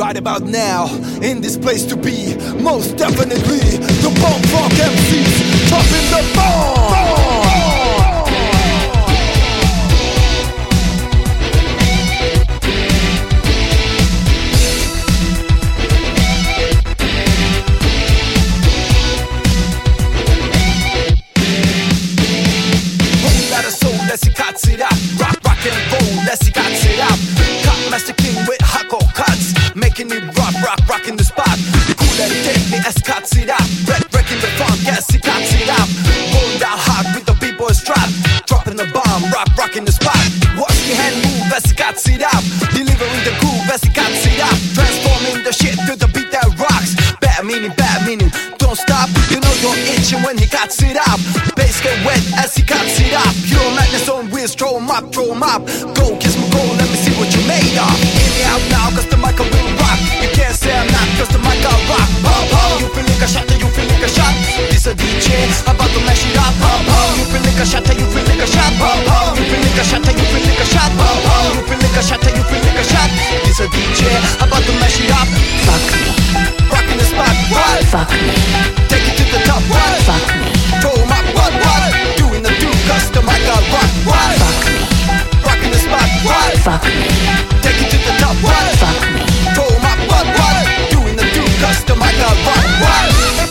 right about now, in this place to be, most definitely, the Bump Rock MCs, dropping the bomb! Let's see cuts it up, rock and roll, let's see cuts it up. Cut Master King with hardcore cuts, making it rocking the spot. Cool and deadly as cuts it up, breaking the funk as he cuts it up. Rolling down hard with the b-boy strap, dropping the bomb, rocking the spot. Watch the hand move as he cuts it up, delivering the groove as he cuts it up. Transforming the shit to the beat that rocks. Bad meaning, don't stop. You know you're itching when he cuts it up. Bass get wet as he cuts it up. Pure madness on wheels, throw 'em up. Go, kiss my goal, let me see what you made of. Hear me out now, cause the mic will rock. You can't say I'm not, cause the mic will rock. You feel like a shot, you feel like a shot. This a DJ, about to mash it up. You feel like a shot, you feel like a shot. You feel like a shot, you feel like a shot. You feel like a shot, you feel like a shot. This a DJ, about to mash it up. Fuck me. Rocking the spot, what? Fuck me. Take it to the top, what? Fuck me. Throw 'em up, what? Doing the do, cause the mic will rock, what? Fuck me. Rocking the spot, what? Fuck me. Take it to the top, what? Fuck me. Throw 'em up, what? Doing the do, cause the mic will rock, what?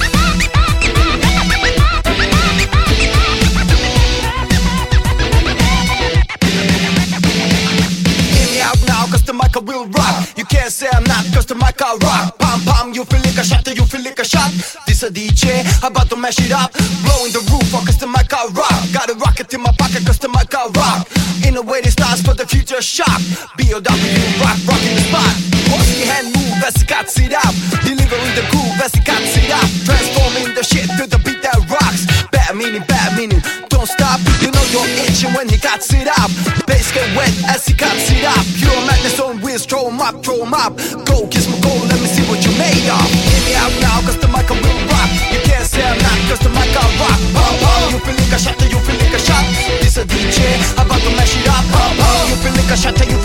Hear me out now, cause the mic will rock. You can't say I'm not, cause the mic will rock. Pam, you feel like a shot, you feel like a shot. This a DJ, about to mash it up. Blowing the roof off, cause the mic will rock. Got a rocket in my pocket, cause the mic will rock. In a way, this starts for the future shock. B.O.W. rocking the spot. Watch the hand move as he cuts it up. Delivering the groove as he cuts it up. Transforming the shit to the beat that rocks. Bad meaning, don't stop. You know you're itching when he cuts it up. Bass get wet as he cuts it up. Pure madness on wheels, throw 'em up. Go, kiss my goal, let me see what you made of. Hear me out now, cause the mic will rock. You can't say I'm not, cause the mic will rock. You feel like a shot, you feel like a shot. This a DJ, about to mash it up. You feel like a shot, you